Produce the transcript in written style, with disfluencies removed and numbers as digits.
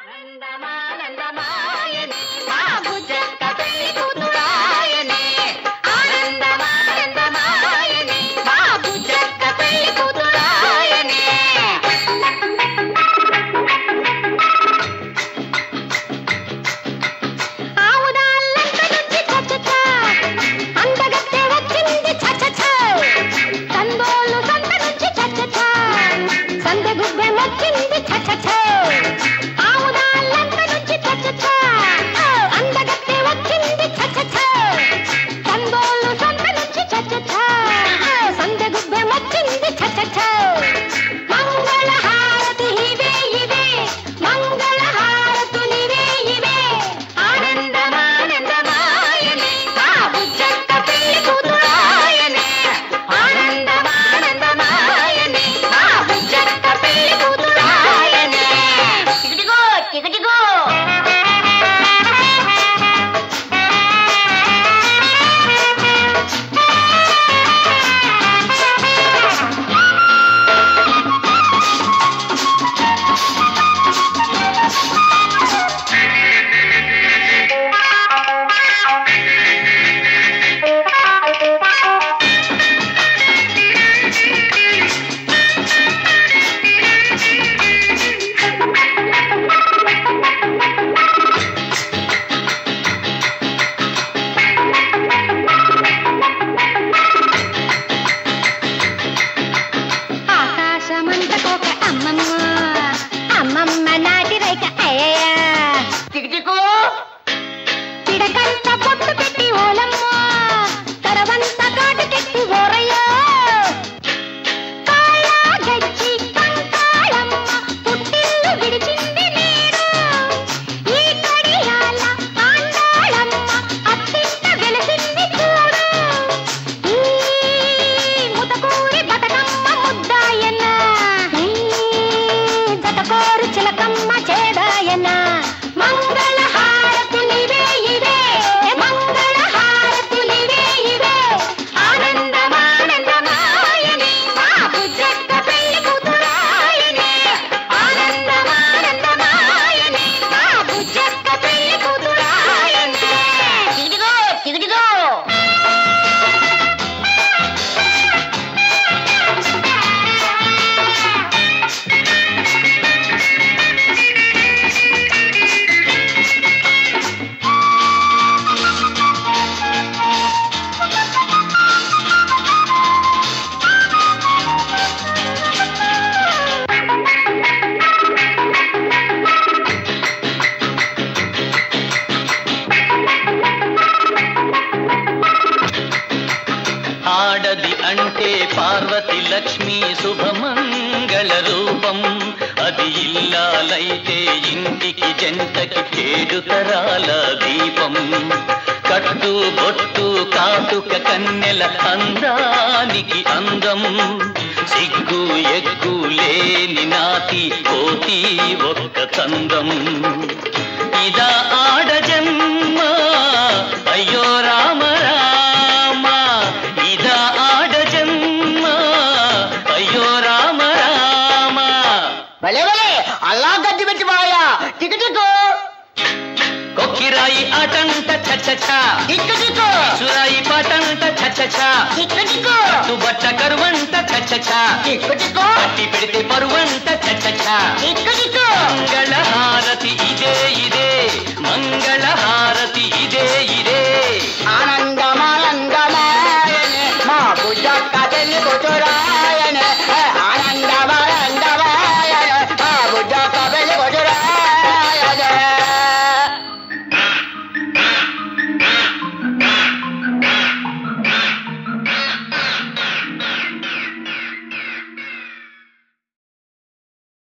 పార్వతి లక్ష్మి శుభమంగళ రూపం అది ఇల్లాలైతే ఇంటికి జంటకి 7 తరాల దీపం కట్టు బొట్టు కాటుక కన్నెల అందానికి అందం సిగ్గు ఎగ్గు లేని నాతి కోతి ఒక్క చందం ఇదా ఆడజన్మ అయ్యో రామ రామ ఇదా ఆడజన్మ అయ్యో రామ రామ భలే భలే అల్లా గడ్డి పెట్టి మాయా టికెటికో కొక్కిరాయి ఆటంట చచ్చ టికెటికో సురాయి పాటంట చచ్చ టికెటికో బట్ట కరువంట చచ్చ టికెటికో పట్టి పెడితే పరువంట చచ్చ టికెటికో